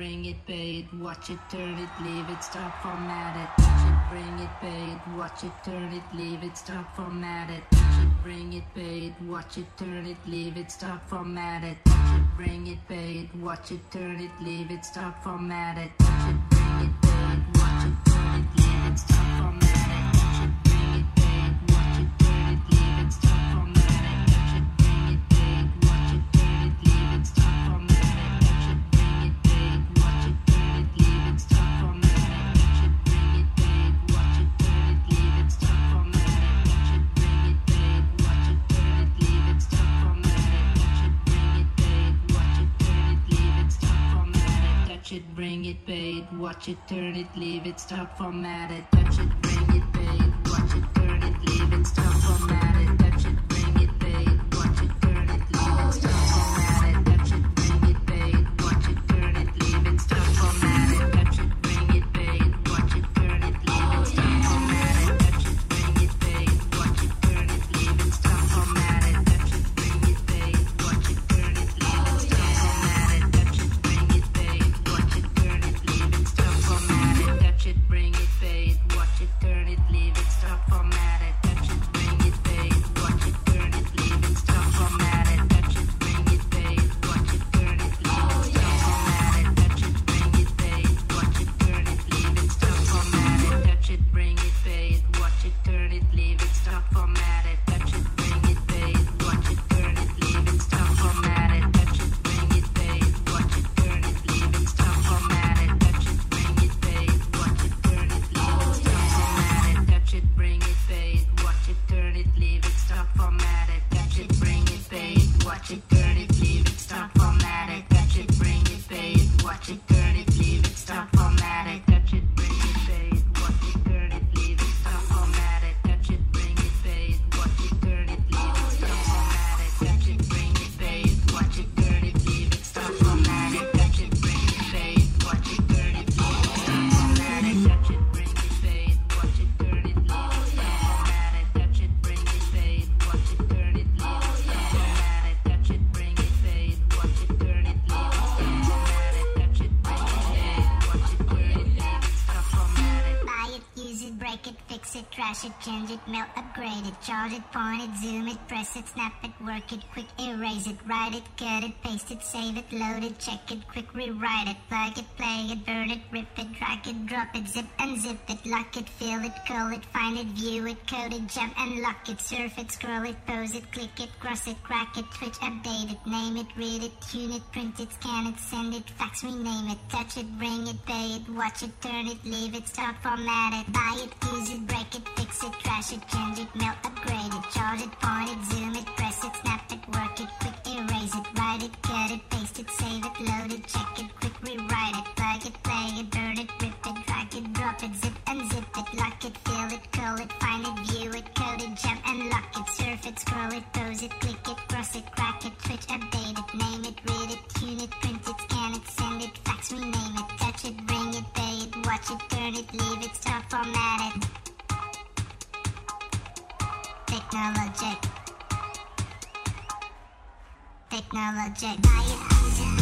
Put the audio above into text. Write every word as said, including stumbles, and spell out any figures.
bring it, pay it, watch it, turn it, leave it, stop, format it. Touch it, bring it, pay it, watch it, turn it, leave it, stop, format it. Touch it, bring it, pay it, watch it, turn it, leave it, stop, format it. Touch it, bring it, pay it, watch it, turn it, leave it, stop, format it. Touch it, bring it, pay it, watch it, turn it, leave it, stop, format it. Touch it, bring it, pay it, watch it, turn it, leave it, stop, format it. Touch it, bring it, pay it, watch it, turn it, leave it, stop, format it. Touch it, bring it, pay it, watch it, turn it, leave it, stop, format it. Touch it, bring it, pay it, watch it, turn it, leave it, stop, format it. Touch it, bring it, pay it, watch it, turn it, leave it, stop, format it. Touch it, bring it, pay it, watch it, turn it, leave it, stop, format it. Touch it, bring it, pay it, watch it, turn it, leave it, stop, format it. Touch it, bring it, pay it, watch it, turn it, leave it, stop, format it. Touch it, bring it, pay it, watch it, turn it, leave it, stop, format it. Touch it, bring it, pay it, watch it, turn it, leave it, stop, format it. Touch it, bring it, pay it, watch it, turn it, leave it, stop, format it. Touch it, bring it, pay it, watch it, turn it, leave it, stop, format it. Touch it, bring it, pay it, watch it, turn it, leave it, stop, format it. Touch it, bring it, pay it, watch it, turn it, leave it, stop, format it. Touch it, bring it, pay it, watch it, turn it, leave it, stop, format it. Touch it, bring it, pay it, watch it, turn it, leave it, stop, format it. Touch it, bring it, pay it, watch it, turn it, leave it, stop, format it. Touch it, bring it, pay it, watch it, turn it, leave it, stop, format it. Touch it, bring it, pay it, watch it, turn it, leave it, stop, format it. Touch it, bring it, pay it, watch it, turn it, leave it, stop, format it. Touch it, bring it, pay it, watch it, turn it, leave it, stop, format it. Touch it, bring it, pay it, watch it, turn it, leave it, stop, format it. Touch it, bring it, pay it, watch it, turn it, leave it, stop, format it. Touch it, bring it, pay it, watch it, turn it, leave it, stop, format it. Touch it, bring it, pay it, watch it, turn it, leave it, stop, format it. Touch it, bring it, pay it, watch it, turn it, leave it, stop, format it. Touch it, bring it, pay it, watch it, turn it, leave it, stop, format it. Touch it, bring it, pay it, watch it, turn it, leave it, stop, format it. Touch it, bring it, pay it, watch it, turn it, leave it, stop, format it. Touch it, bring it, pay it, watch it, turn it, leave it, stop, format it. Touch it, bring it, pay it, watch it, turn it, leave it, stop, format it. Touch it, bring it, pay it, watch it, turn it, leave it, stop, format it. Touch it, bring it, pay it, watch it, turn it, leave it, stop, format it. Buy it, use it, break it, fix it, trash it, change it, melt, upgrade it, charge it, point it, zoom it, press it, snap it, work it, quick erase it, write it, cut it, paste it, save it, load it, check it, quick rewrite it, plug it, play it, burn it, rip it, drag it, drop it, zip and zip it, lock it, fill it, call it, find it, view it, code it, jump and lock it, surf it, scroll it, pose it, click it, cross it, crack it, switch, update it, name it, read it, tune it, print it, scan it, send it, fax, rename it, touch it, bring it, pay it, watch it, turn it, leave it, start, format it, buy it, use it, break it, fix it, trash it, change it, melt, upgrade it, charge it, point it, zoom it, press it, snap it, work it, quick erase it, write it, cut it, paste it, save it, load it, check it, quick rewrite it, plug it, play it, burn it, rip it, drag it, drop it, zip and zip it, lock it, fill it, call it, find it, view it, code it, jump and lock it, surf it, scroll it, pose it, click it, cross it, crack it, switch, update it, name it, read it, tune it, print it, scan it, send it, fax, rename it, touch it, bring it, pay it, watch it, turn it, leave it, stop, format it. Technologic. Technologic. Buy it, use it,